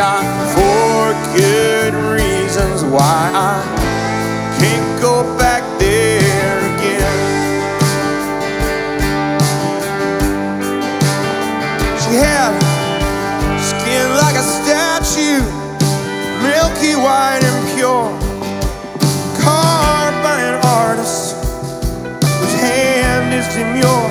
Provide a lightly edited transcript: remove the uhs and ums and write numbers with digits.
got 4 good reasons why I can't go back there again. She had skin like a statue, milky white and pure, carved by an artist whose hand is demure.